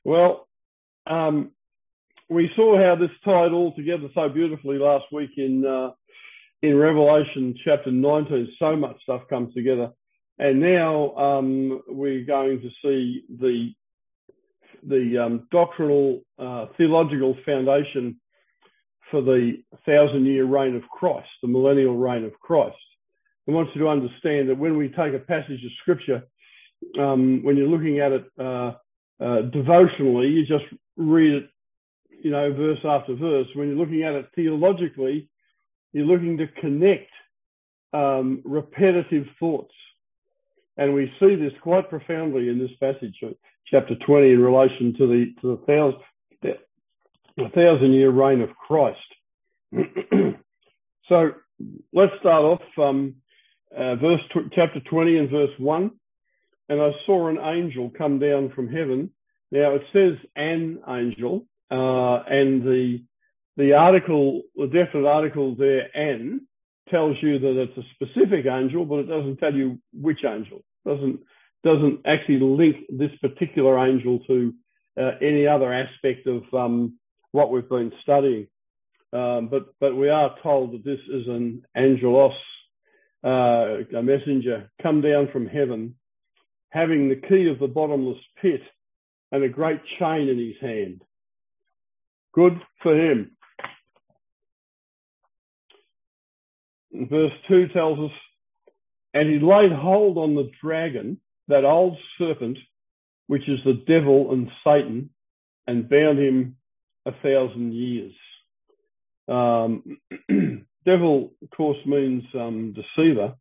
Well, we saw how this tied all together so beautifully last week in Revelation chapter 19. So much stuff comes together. And now we're going to see the doctrinal, theological foundation for the 1,000-year reign of Christ, the millennial reign of Christ. I want you to understand that when we take a passage of Scripture, when you're looking at it devotionally, you just read it, verse after verse. When you're looking at it theologically, you're looking to connect repetitive thoughts. And we see this quite profoundly in this passage, chapter 20, in relation to the 1,000-year reign of Christ. So let's start off chapter 20 and verse 1. And I saw an angel come down from heaven. Now it says an angel, and the article, the definite article there, an, tells you that it's a specific angel, but it doesn't tell you which angel. Doesn't actually link this particular angel to any other aspect of what we've been studying. But we are told that this is an angelos, a messenger, come down from heaven, having the key of the bottomless pit and a great chain in his hand. Good for him. Verse 2 tells us, and he laid hold on the dragon, that old serpent, which is the devil and Satan, and bound him 1,000 years. Devil, of course, means deceiver.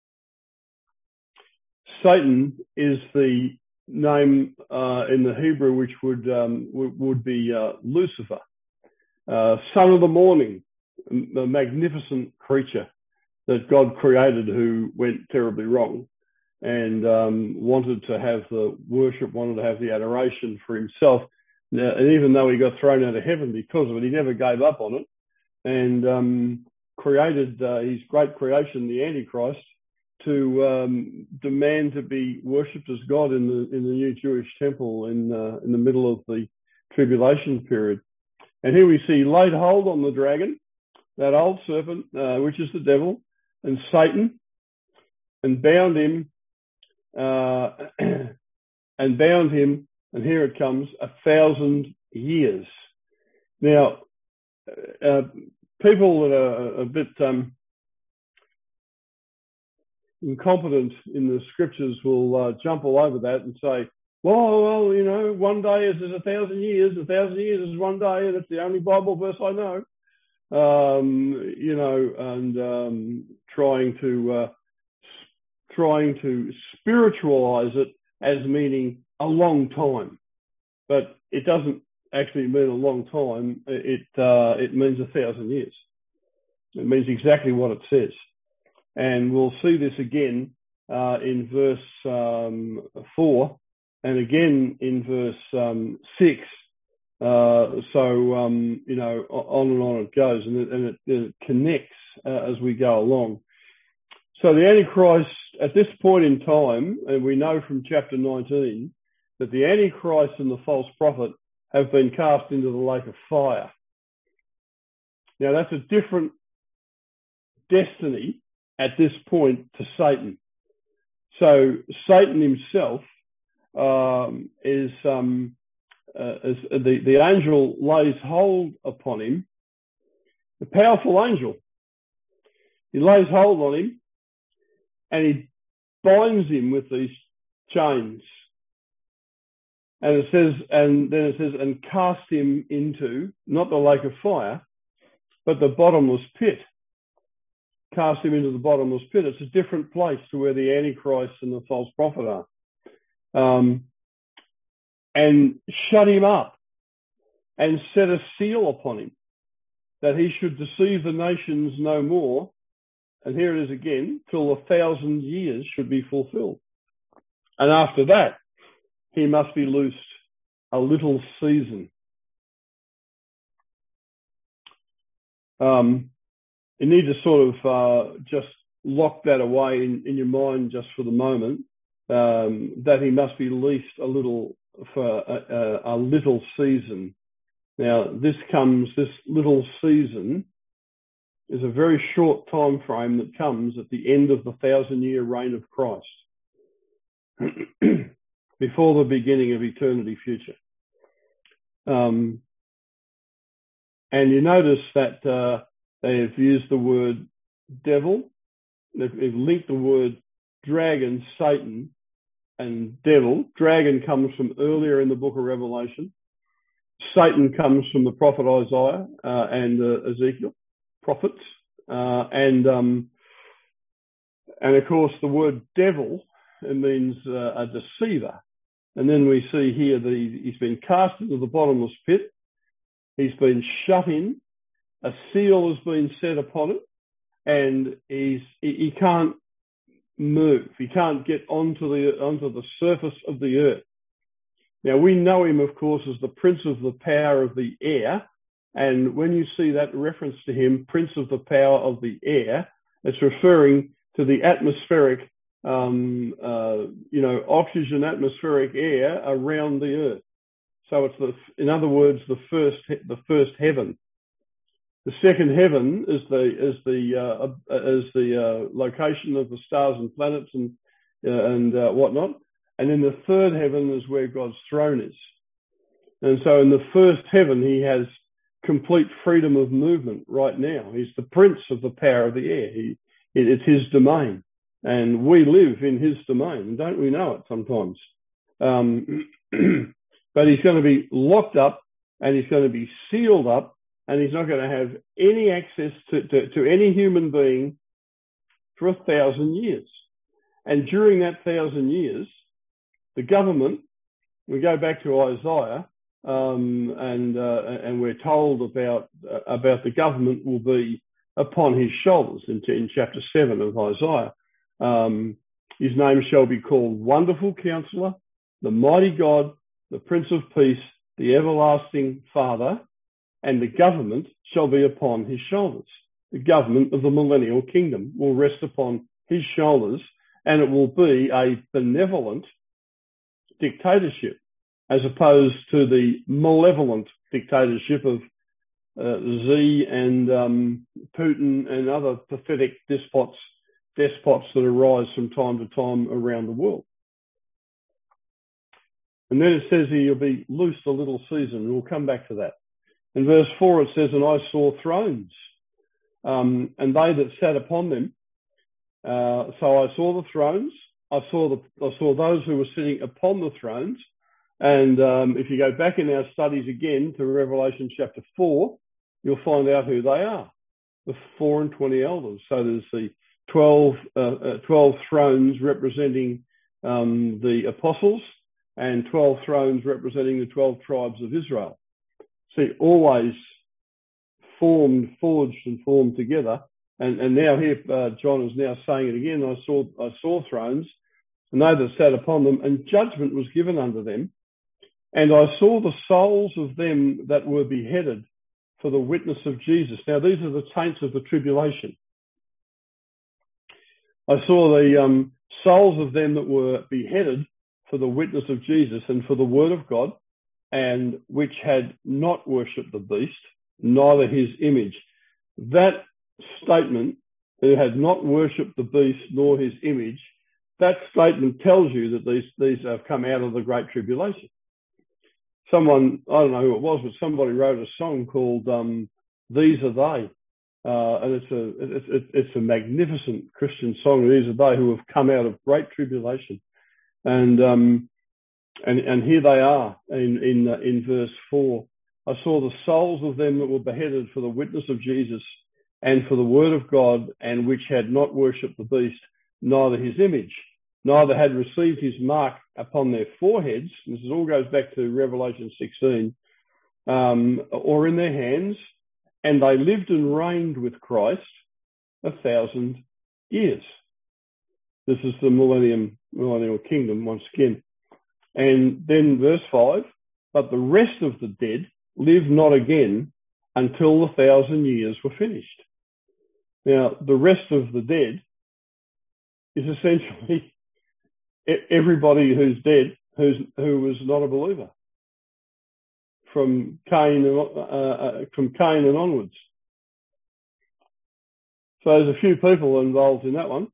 Satan is the name in the Hebrew which would be Lucifer, son of the morning, the magnificent creature that God created, who went terribly wrong and wanted to have the worship, wanted to have the adoration for himself. And even though he got thrown out of heaven because of it, he never gave up on it, and created his great creation, the Antichrist, to demand to be worshipped as God in the new Jewish temple in the middle of the tribulation period. And here we see laid hold on the dragon, that old serpent, which is the devil, and Satan, and bound him, and here it comes, 1,000 years. Now, people that are a bit incompetent in the scriptures will jump all over that and say, well, one day is 1,000 years. 1,000 years is one day. That's the only Bible verse I know. Trying to spiritualize it as meaning a long time, but it doesn't actually mean a long time. It means 1,000 years. It means exactly what it says. And we'll see this again in verse 4 and again in verse 6. On and on it goes, and it connects as we go along. So the Antichrist, at this point in time, and we know from chapter 19, that the Antichrist and the false prophet have been cast into the lake of fire. Now that's a different destiny at this point to Satan. So Satan himself is the angel lays hold upon him, the powerful angel. He lays hold on him and he binds him with these chains. And it says, and cast him into, not the lake of fire, but the bottomless pit. Cast him into the bottomless pit. It's a different place to where the Antichrist and the false prophet are. And shut him up and set a seal upon him, that he should deceive the nations no more. And here it is again, till 1,000 years should be fulfilled. And after that, he must be loosed a little season. You need to sort of just lock that away in your mind just for the moment, that he must be loosed a little a little season. Now, this little season is a very short time frame that comes at the end of the 1,000-year reign of Christ, before the beginning of eternity future. And you notice that they have used the word devil. They've linked the word dragon, Satan, and devil. Dragon comes from earlier in the book of Revelation. Satan comes from the prophet Isaiah and Ezekiel, prophets. And of course, the word devil, it means a deceiver. And then we see here that he's been cast into the bottomless pit. He's been shut in. A seal has been set upon it. And he can't move. He can't get onto the surface of the earth. Now, we know him, of course, as the prince of the power of the air. And when you see that reference to him, prince of the power of the air, it's referring to the atmospheric, oxygen atmospheric air around the earth. So it's in other words, the first heaven. The second heaven is the location of the stars and planets and whatnot. And then the third heaven is where God's throne is. And so in the first heaven, he has complete freedom of movement right now. He's the prince of the power of the air. It's his domain. And we live in his domain. Don't we know it sometimes? But he's going to be locked up and he's going to be sealed up and he's not going to have any access to any human being for 1,000 years. And during that 1,000 years, the government, we go back to Isaiah, and we're told about the government will be upon his shoulders in chapter 7 of Isaiah. His name shall be called Wonderful Counselor, the Mighty God, the Prince of Peace, the Everlasting Father, and the government shall be upon his shoulders. The government of the millennial kingdom will rest upon his shoulders, and it will be a benevolent dictatorship, as opposed to the malevolent dictatorship of Xi and Putin and other pathetic despots that arise from time to time around the world. And then it says here, you'll be loosed a little season. We'll come back to that. In verse 4, it says, and I saw thrones, and they that sat upon them. So I saw the thrones. I saw those who were sitting upon the thrones. And if you go back in our studies again to Revelation chapter 4, you'll find out who they are, the 4 and 20 elders. So there's the 12 thrones representing the apostles and 12 thrones representing the 12 tribes of Israel. See, always forged and formed together. And now here, John is now saying it again. I saw thrones, and they that sat upon them, and judgment was given unto them. And I saw the souls of them that were beheaded for the witness of Jesus. Now, these are the saints of the tribulation. I saw the souls of them that were beheaded for the witness of Jesus and for the word of God, and which had not worshipped the beast, neither his image. That statement, who had not worshipped the beast nor his image, that statement tells you that these have come out of the Great Tribulation. Someone, I don't know who it was, but somebody wrote a song called These Are They. And it's a magnificent Christian song. These are they who have come out of great tribulation. And here they are in verse 4. I saw the souls of them that were beheaded for the witness of Jesus and for the word of God, and which had not worshipped the beast, neither his image, neither had received his mark upon their foreheads. This all goes back to Revelation 16, or in their hands, and they lived and reigned with Christ 1,000 years. This is the millennial kingdom once again. And then verse 5, but the rest of the dead lived not again until the 1,000 years were finished. Now, the rest of the dead is essentially everybody who's dead who was not a believer from Cain and onwards. So there's a few people involved in that one.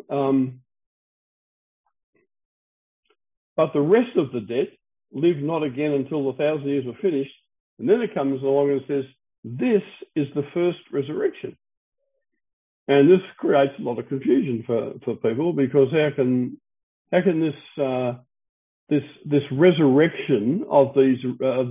But the rest of the dead lived not again until the 1,000 years were finished. And then it comes along and says, this is the first resurrection. And this creates a lot of confusion for people, because how can this resurrection of these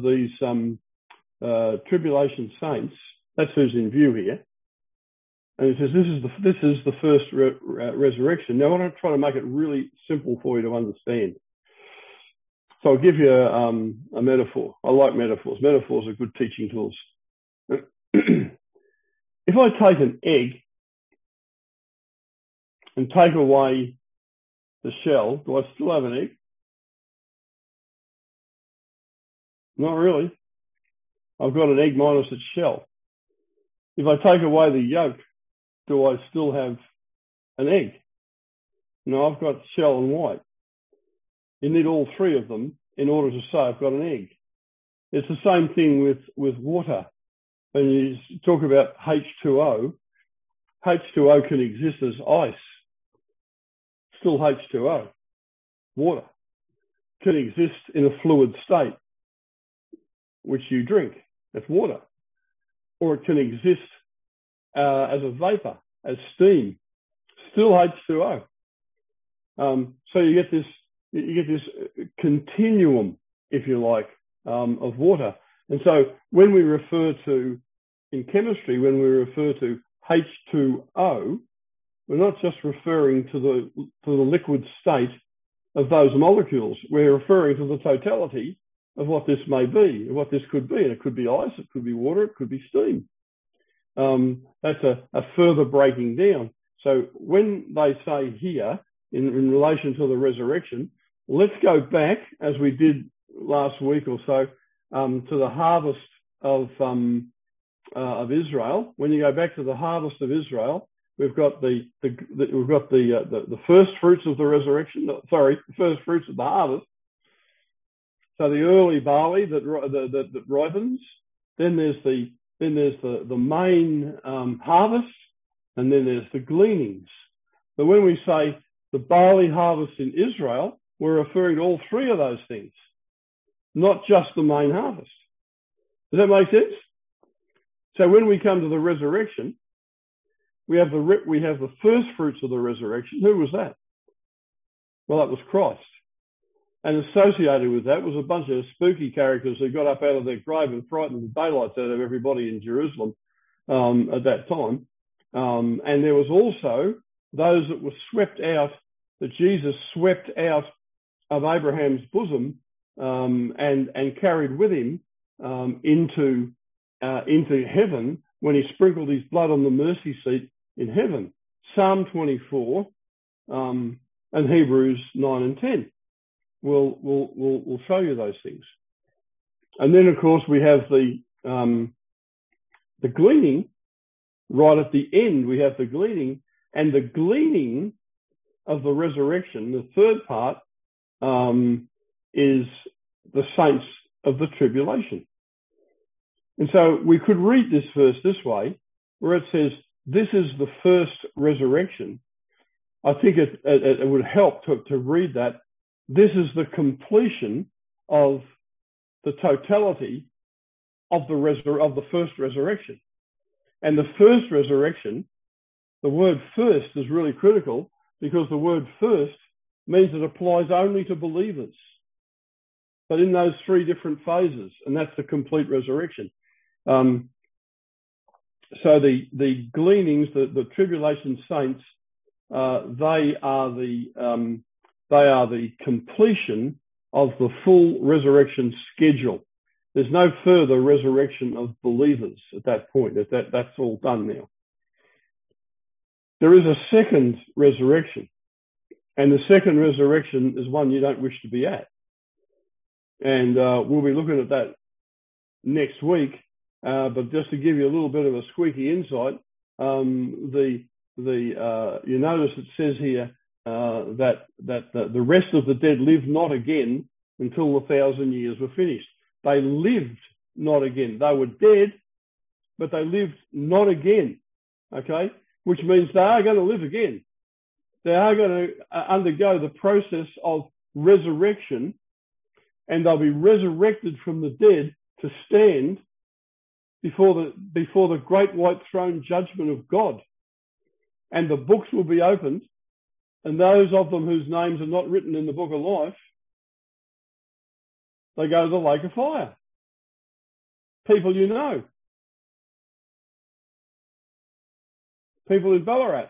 tribulation saints, that's who's in view here. And it says this is the first resurrection. Now I want to try to make it really simple for you to understand. So I'll give you a metaphor. I like metaphors. Metaphors are good teaching tools. If I take an egg and take away the shell, do I still have an egg? Not really. I've got an egg minus its shell. If I take away the yolk, do I still have an egg? No, I've got shell and white. You need all three of them in order to say I've got an egg. It's the same thing with water. When you talk about H2O, H2O can exist as ice. Still H2O. Water can exist in a fluid state, which you drink. That's water. Or it can exist as a vapor, as steam. Still H2O. So you get this continuum, if you like, of water. And so when we refer to, in chemistry, when we refer to H2O, we're not just referring to the liquid state of those molecules. We're referring to the totality of what this may be, what this could be. And it could be ice, it could be water, it could be steam. That's a further breaking down. So when they say here, in relation to the resurrection, let's go back, as we did last week or so, to the harvest of Israel. When you go back to the harvest of Israel, we've got the first fruits of the resurrection. The first fruits of the harvest. So the early barley that ripens. Then there's the main harvest, and then there's the gleanings. But when we say the barley harvest in Israel, we're referring to all three of those things, not just the main harvest. Does that make sense? So when we come to the resurrection, we have the first fruits of the resurrection. Who was that? Well, that was Christ. And associated with that was a bunch of spooky characters who got up out of their grave and frightened the daylights out of everybody in Jerusalem at that time. And there was also those that were swept out, that Jesus swept out of Abraham's bosom and carried with him into heaven when he sprinkled his blood on the mercy seat in heaven. Psalm 24 and Hebrews 9 and 10 will show you those things. And then, of course, we have the gleaning right at the end. We have the gleaning, and the gleaning of the resurrection, the third part, is the saints of the tribulation. And so we could read this verse this way, where it says, this is the first resurrection. I think it would help to read that. This is the completion of the totality of the first resurrection. And the first resurrection, the word first is really critical, because the word first means it applies only to believers. But in those three different phases, and that's the complete resurrection. So the gleanings, the tribulation saints, they are the completion of the full resurrection schedule. There's no further resurrection of believers at that point. That's all done now. There is a second resurrection, and the second resurrection is one you don't wish to be at. And we'll be looking at that next week. But just to give you a little bit of a squeaky insight, you notice it says here that the rest of the dead live not again until the 1,000 years were finished. They lived not again. They were dead, but they lived not again. Okay? Which means they are going to live again. They are going to undergo the process of resurrection, and they'll be resurrected from the dead to stand before the great white throne judgment of God. And the books will be opened, and those of them whose names are not written in the book of life, they go to the lake of fire. People you know. People in Ballarat.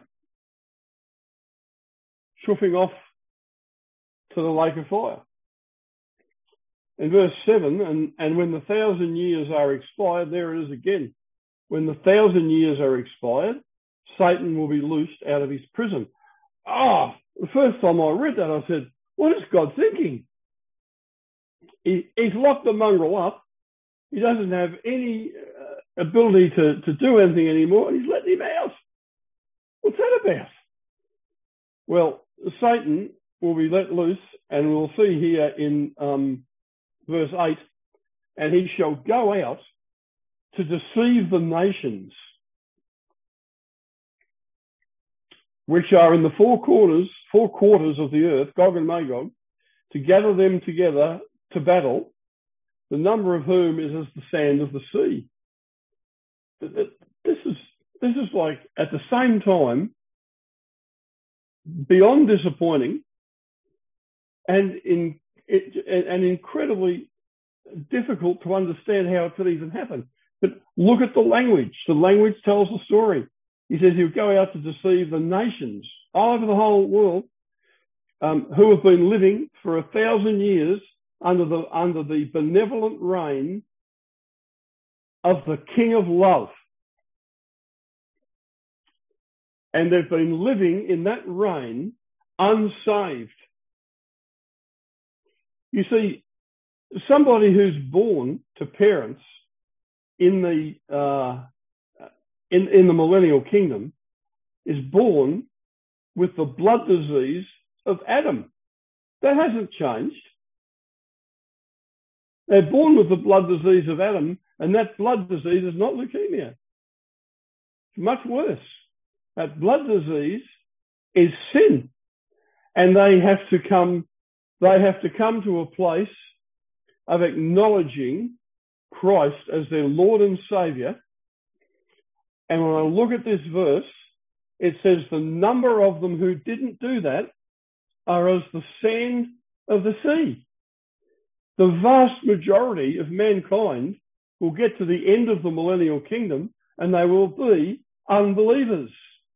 Shuffing off to the lake of fire. In verse 7, and when the 1,000 years are expired, there it is again. When the 1,000 years are expired, Satan will be loosed out of his prison. The first time I read that, I said, what is God thinking? He's locked the mongrel up. He doesn't have any ability to do anything anymore, and he's letting him out. What's that about? Well, Satan will be let loose, and we'll see here in verse 8, and he shall go out to deceive the nations which are in the four quarters of the earth, Gog and Magog, to gather them together to battle, the number of whom is as the sand of the sea. This is like, at the same time, beyond disappointing and incredibly difficult to understand how it could even happen. But look at the language. The language tells the story. He says he'll go out to deceive the nations all over the whole world who have been living for 1,000 years under the benevolent reign of the King of Love. And they've been living in that reign unsaved. You see, somebody who's born to parents in the millennial kingdom is born with the blood disease of Adam. That hasn't changed. They're born with the blood disease of Adam, and that blood disease is not leukemia. It's much worse. That blood disease is sin. And they have to come to a place of acknowledging Christ as their Lord and Saviour. And when I look at this verse, it says the number of them who didn't do that are as the sand of the sea. The vast majority of mankind will get to the end of the millennial kingdom and they will be unbelievers.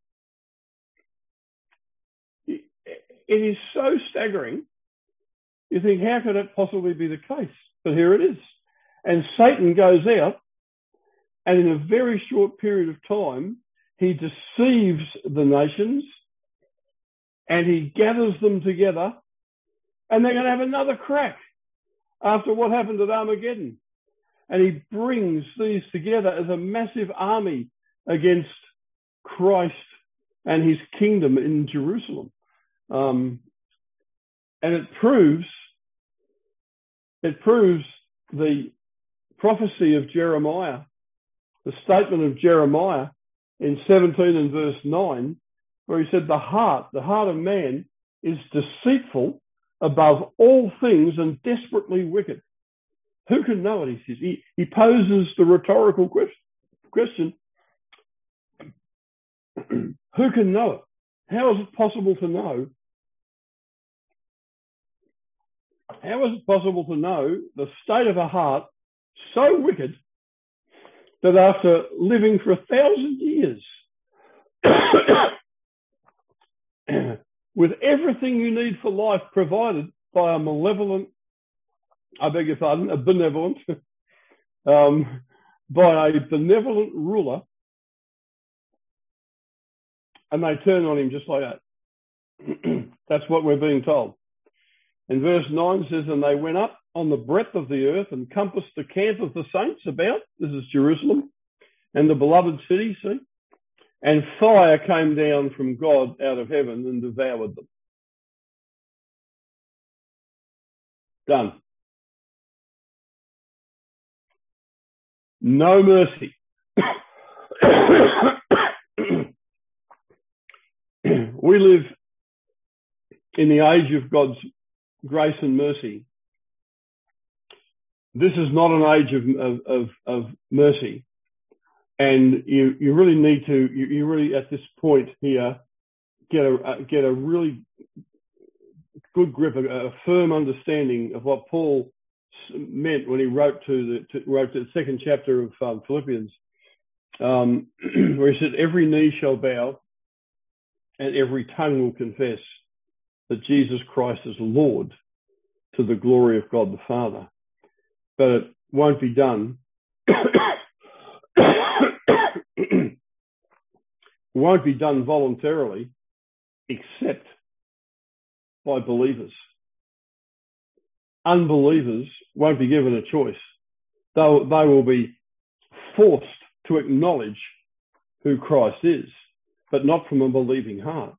It is so staggering. You think, how could it possibly be the case? But here it is. And Satan goes out, and in a very short period of time, he deceives the nations, and he gathers them together, and they're going to have another crack after what happened at Armageddon. And he brings these together as a massive army against Christ and his kingdom in Jerusalem. And it proves the prophecy of Jeremiah, the statement of Jeremiah in 17 and verse 9, where he said, the heart of man is deceitful above all things and desperately wicked. Who can know it? He says. He poses the rhetorical question. Who can know it? How is it possible to know? How is it possible to know the state of a heart so wicked that after living for 1,000 years with everything you need for life provided by a benevolent, by a benevolent ruler, and they turn on him just like that. That's what we're being told. And verse 9 says, and they went up on the breadth of the earth and compassed the camp of the saints about, this is Jerusalem, and the beloved city, see? And fire came down from God out of heaven and devoured them. Done. No mercy. We live in the age of God's grace and mercy. This is not an age of mercy. And you really need to, you really at this point here, get a really good grip, a firm understanding of what Paul meant when he wrote to the second chapter of Philippians, where he said, every knee shall bow and every tongue will confess that Jesus Christ is Lord, to the glory of God the Father. But it won't be done. Won't be done voluntarily, except by believers. Unbelievers won't be given a choice. They will be forced to acknowledge who Christ is, but not from a believing heart.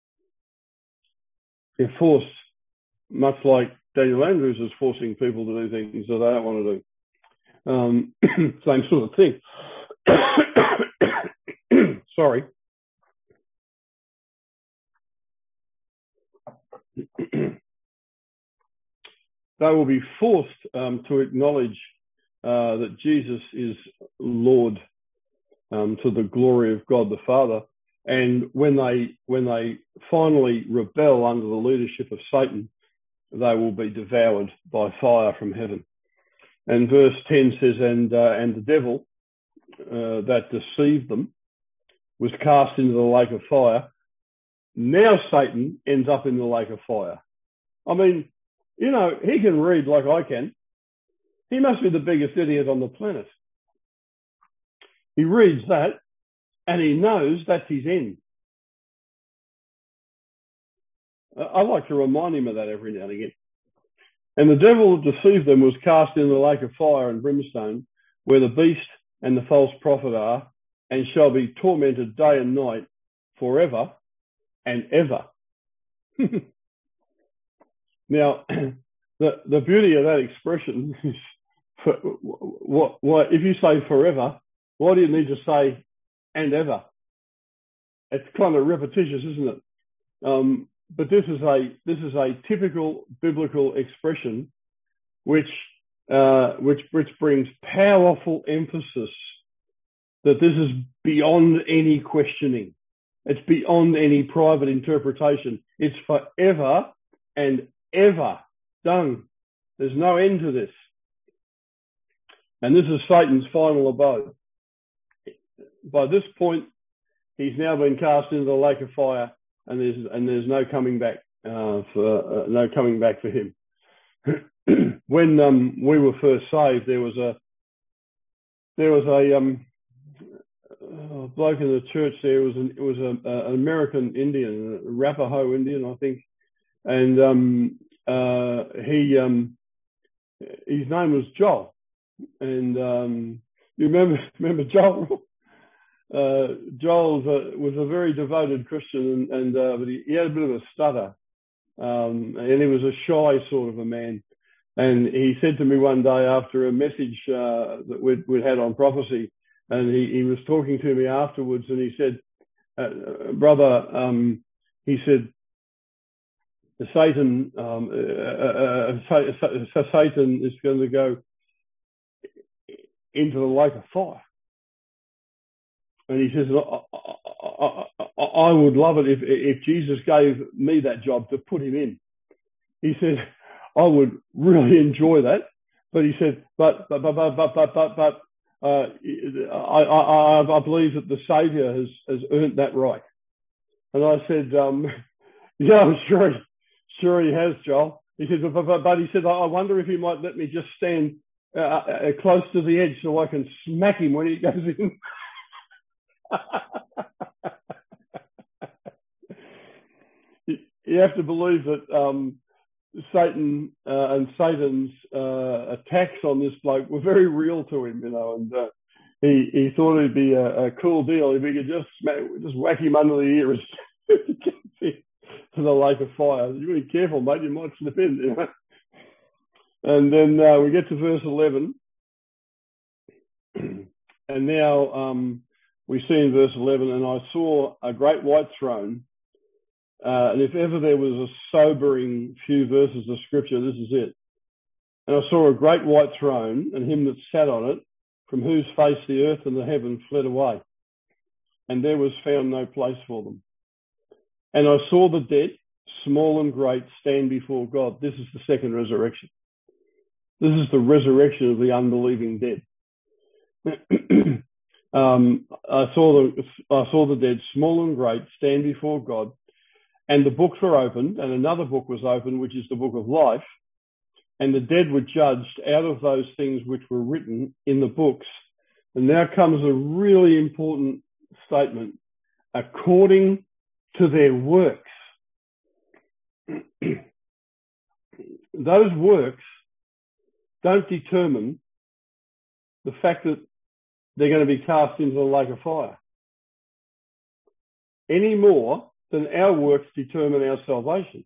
They're forced, much like Daniel Andrews is forcing people to do things that they don't want to do. Same sort of thing. Sorry. They will be forced to acknowledge that Jesus is Lord, to the glory of God the Father. And when they finally rebel under the leadership of Satan, they will be devoured by fire from heaven. And verse 10 says, and the devil that deceived them was cast into the lake of fire. Now Satan ends up in the lake of fire. I mean, you know, he can read like I can. He must be the biggest idiot on the planet. He reads that and he knows that's his end. I like to remind him of that every now and again. And the devil that deceived them was cast into the lake of fire and brimstone, where the beast and the false prophet are, and shall be tormented day and night forever and ever. Now, the beauty of that expression is, what if you say forever, why do you need to say and ever? It's kind of repetitious, isn't it? But this is a typical biblical expression, which brings powerful emphasis that this is beyond any questioning. It's beyond any private interpretation. It's forever and ever done. There's no end to this. And this is Satan's final abode. By this point, he's now been cast into the lake of fire, and there's no coming back for him. When we were first saved, there was a bloke in the church there. It was an American Indian, a Arapaho Indian, I think, and his name was Joel. And you remember Joel? Joel was a very devoted Christian, but he had a bit of a stutter, and he was a shy sort of a man. And he said to me one day after a message that we'd had on prophecy, and he was talking to me afterwards, and he said, brother, he said, Satan is going to go into the lake of fire. And he says, I would love it if Jesus gave me that job to put him in. He said, I would really enjoy that. But he said, but I believe that the Saviour has earned that right. And I said, yeah, I'm sure he has, Joel. He said, but he said, I wonder if he might let me just stand close to the edge so I can smack him when he goes in. You have to believe that Satan and Satan's attacks on this bloke were very real to him, you know, and he thought it'd be a cool deal if he could just whack him under the ears to the lake of fire. You be careful, mate, you might slip in, you know. And then we get to verse 11. And now we see in verse 11, and I saw a great white throne. And if ever there was a sobering few verses of scripture, this is it. And I saw a great white throne, and him that sat on it, from whose face the earth and the heaven fled away. And there was found no place for them. And I saw the dead, small and great, stand before God. This is the second resurrection. This is the resurrection of the unbelieving dead. I saw the dead, small and great, stand before God, and the books were opened, and another book was opened, which is the book of life, and the dead were judged out of those things which were written in the books. And now comes a really important statement: according to their works. Those works don't determine the fact that they're going to be cast into the lake of fire any more than our works determine our salvation.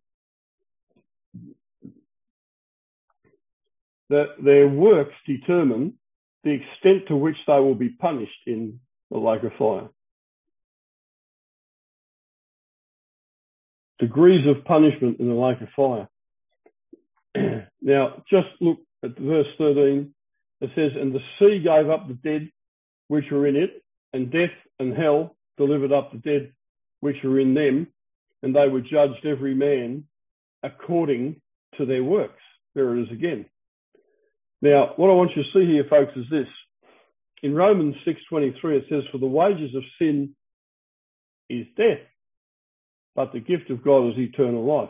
That their works determine the extent to which they will be punished in the lake of fire. Degrees of punishment in the lake of fire. Now, just look at verse 13. It says, and the sea gave up the dead which were in it, and death and hell delivered up the dead which were in them, and they were judged every man according to their works. There it is again. Now, what I want you to see here, folks, is this. In Romans 6:23, it says, for the wages of sin is death, but the gift of God is eternal life.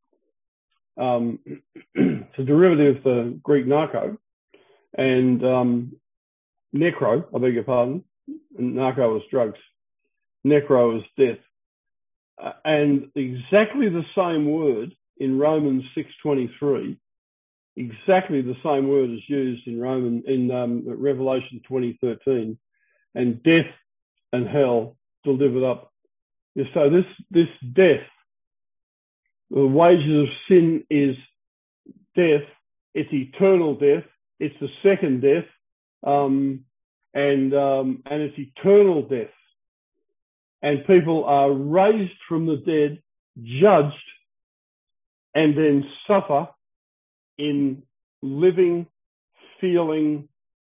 It's a derivative of the Greek narco, and necro, I beg your pardon, and narco is drugs. Necro is death. And exactly the same word in Romans 6:23, exactly the same word is used in Revelation 20:13, and death and hell delivered up. So this death, the wages of sin is death. It's eternal death. It's the second death, and it's eternal death. And people are raised from the dead, judged, and then suffer in living, feeling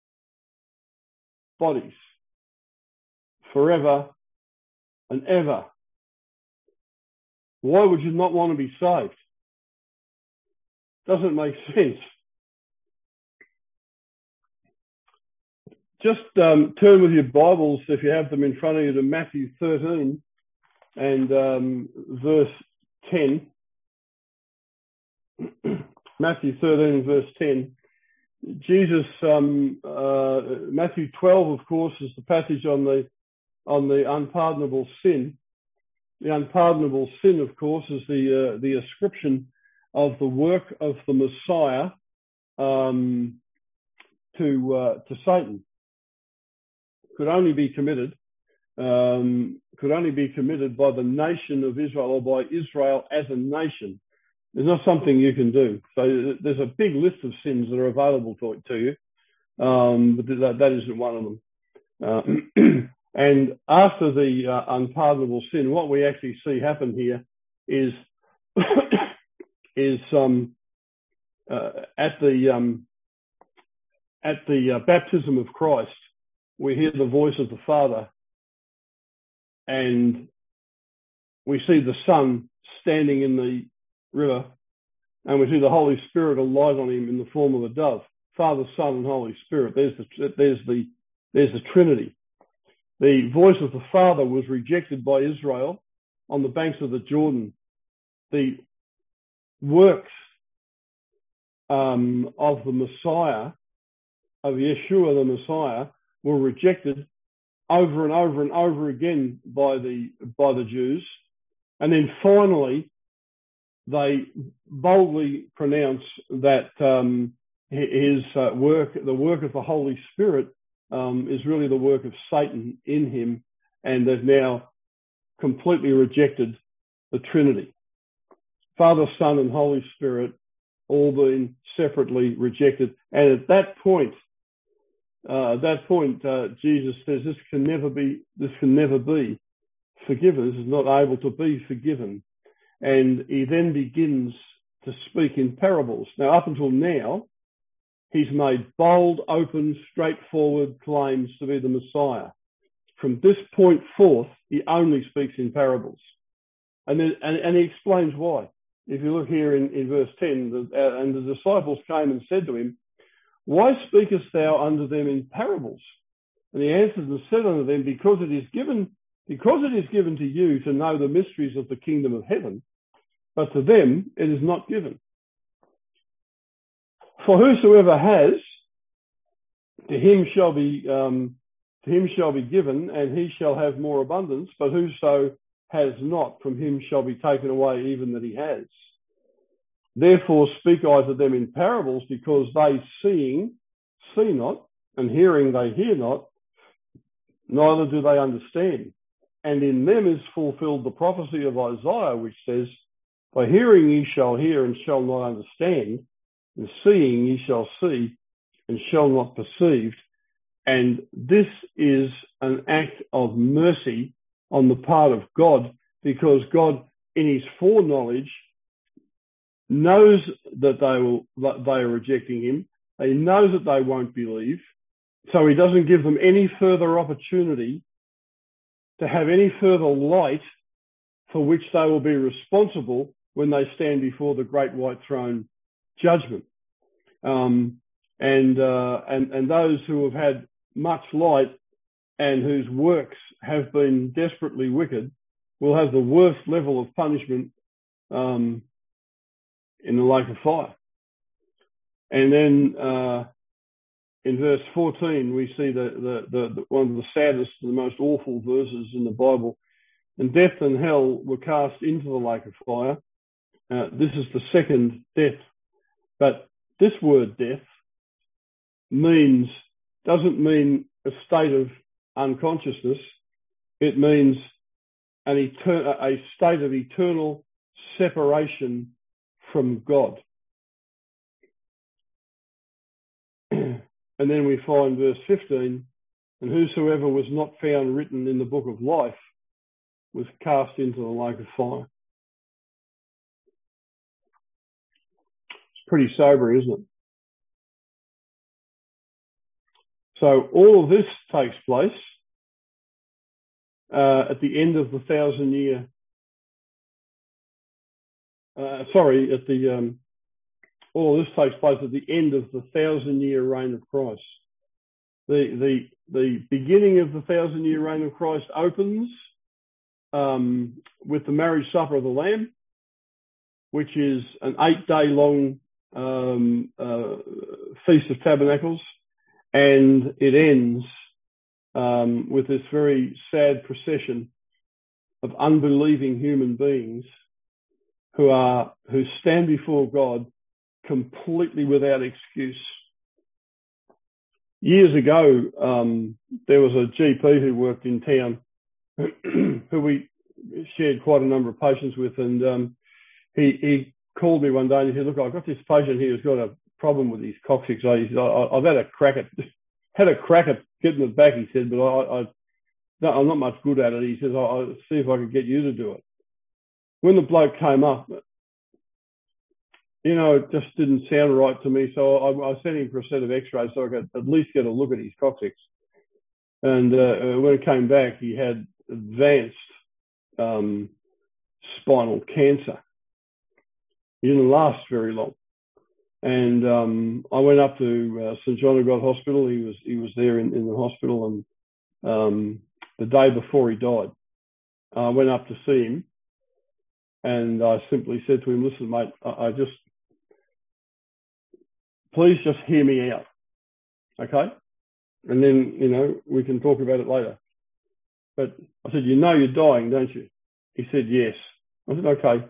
bodies forever and ever. Why would you not want to be saved? Doesn't make sense. Just turn with your Bibles, if you have them in front of you, to Matthew 13 and verse 10. Matthew 13 verse 10. Jesus, Matthew 12, of course, is the passage on the unpardonable sin. The unpardonable sin, of course, is the ascription of the work of the Messiah to Satan. Could only be committed by the nation of Israel, or by Israel as a nation. It's not something you can do. So there's a big list of sins that are available to you, but that isn't one of them. And after the unpardonable sin, what we actually see happen here is at the baptism of Christ, we hear the voice of the Father, and we see the Son standing in the river, and we see the Holy Spirit alight on him in the form of a dove. Father, Son, and Holy Spirit. There's the Trinity. The voice of the Father was rejected by Israel on the banks of the Jordan. The works of the Messiah, of Yeshua the Messiah, were rejected over and over and over again by the Jews. And then finally, they boldly pronounce that his work, the work of the Holy Spirit, is really the work of Satan in him, and they've now completely rejected the Trinity. Father, Son, and Holy Spirit all been separately rejected. And at that point, Jesus says this can never be forgiven. This is not able to be forgiven. And he then begins to speak in parables. Now, up until now, he's made bold, open, straightforward claims to be the Messiah. From this point forth, he only speaks in parables. And he explains why. If you look here in verse 10, and the disciples came and said to him, "Why speakest thou unto them in parables?" And he answered and said unto them, because it is given to you to know the mysteries of the kingdom of heaven, but to them it is not given. For whosoever has, to him shall be given, and he shall have more abundance. But whoso has not, from him shall be taken away even that he has. Therefore speak I to them in parables, because they seeing see not, and hearing they hear not, neither do they understand. And in them is fulfilled the prophecy of Isaiah, which says, by hearing ye shall hear and shall not understand, and seeing ye shall see and shall not perceive. And this is an act of mercy on the part of God, because God, in his foreknowledge, knows that they are rejecting him. He knows that they won't believe. So he doesn't give them any further opportunity to have any further light for which they will be responsible when they stand before the great white throne judgment. And those who have had much light and whose works have been desperately wicked will have the worst level of punishment in the lake of fire. And then in verse 14, we see the one of the saddest and the most awful verses in the Bible. And death and hell were cast into the lake of fire. This is the second death. But this word death doesn't mean a state of unconsciousness. It means a state of eternal separation from God. And then we find verse 15, and whosoever was not found written in the book of life was cast into the lake of fire. It's pretty sobering, isn't it? So all of this takes place at the end of the 1,000-year. All of this takes place at the end of the 1,000-year reign of Christ. The beginning of the 1,000-year reign of Christ opens with the marriage supper of the Lamb, which is an 8-day long Feast of Tabernacles, and it ends with this very sad procession of unbelieving human beings who stand before God completely without excuse. Years ago, there was a GP who worked in town who we shared quite a number of patients with, and he called me one day and he said, "Look, I've got this patient here who's got a problem with his coccyx. He said, I've had a crack at getting it back," he said, "but I'm not much good at it." He says, "I'll see if I can get you to do it." When the bloke came up, it just didn't sound right to me. So I sent him for a set of x-rays so I could at least get a look at his coccyx. And when it came back, he had advanced spinal cancer. He didn't last very long. And I went up to St John of God Hospital. He was there in the hospital, and the day before he died, I went up to see him, and I simply said to him, "Listen, mate, please just hear me out, okay? And then, we can talk about it later." But I said, "You're dying, don't you?" He said, "Yes." I said, "Okay."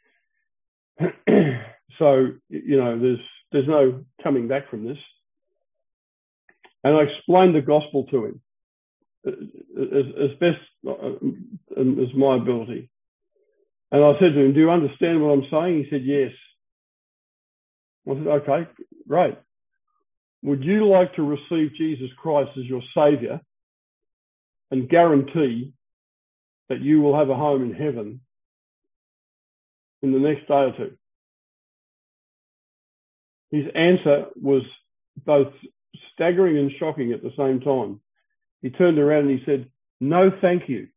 So, there's no coming back from this. And I explained the gospel to him as best as my ability. And I said to him, "Do you understand what I'm saying?" He said, "Yes." I said, okay, great. Would you like to receive Jesus Christ as your Saviour and guarantee that you will have a home in heaven in the next day or two? His answer was both staggering and shocking at the same time. He turned around and he said, no, thank you.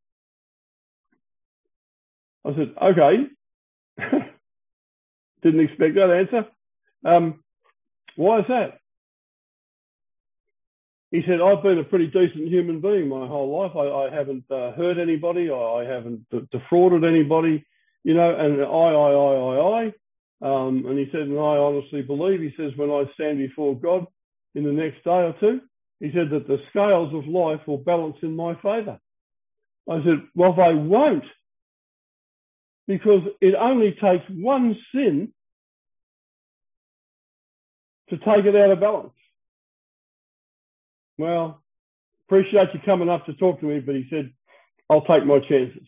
I said, okay. Didn't expect that answer. Why is that? He said, I've been a pretty decent human being my whole life. I haven't hurt anybody. I haven't defrauded anybody, you know, and I. And he said, and I honestly believe, he says, when I stand before God in the next day or two, he said that the scales of life will balance in my favour. I said, well, they won't, because it only takes one sin to take it out of balance. Well, appreciate you coming up to talk to me, but he said, I'll take my chances.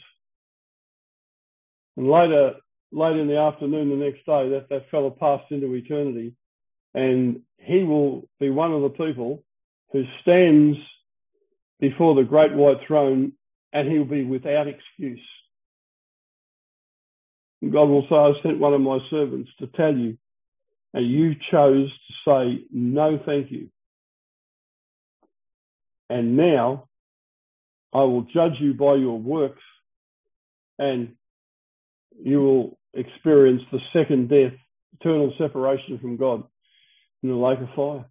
And later in the afternoon the next day, that fellow passed into eternity, and he will be one of the people who stands before the great white throne, and he will be without excuse. And God will say, I sent one of my servants to tell you, and you chose to say, no, thank you. And now I will judge you by your works, and you will experience the second death, eternal separation from God in the lake of fire.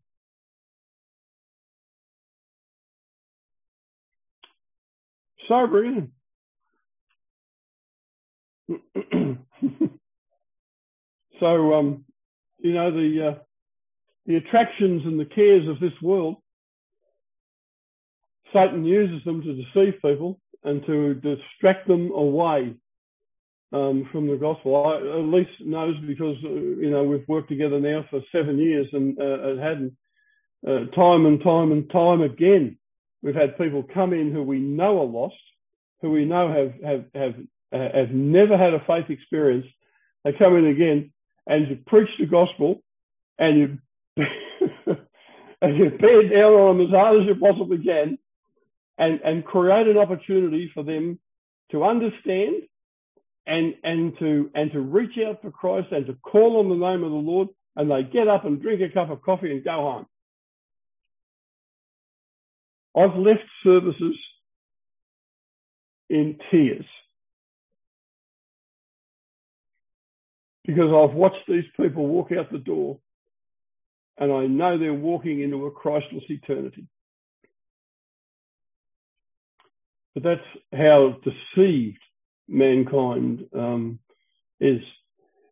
Sobering. So, you know, the attractions and the cares of this world, Satan uses them to deceive people and to distract them away from the gospel. I at least knows because, you know, we've worked together now for 7 years, and it hadn't time and time again. We've had people come in who we know are lost, who we know have never had a faith experience. They come in again and you preach the gospel and you and you bear down on them as hard as you possibly can, and create an opportunity for them to understand and to reach out for Christ and to call on the name of the Lord, and they get up and drink a cup of coffee and go home. I've left services in tears because I've watched these people walk out the door, and I know they're walking into a Christless eternity. But that's how deceived mankind is.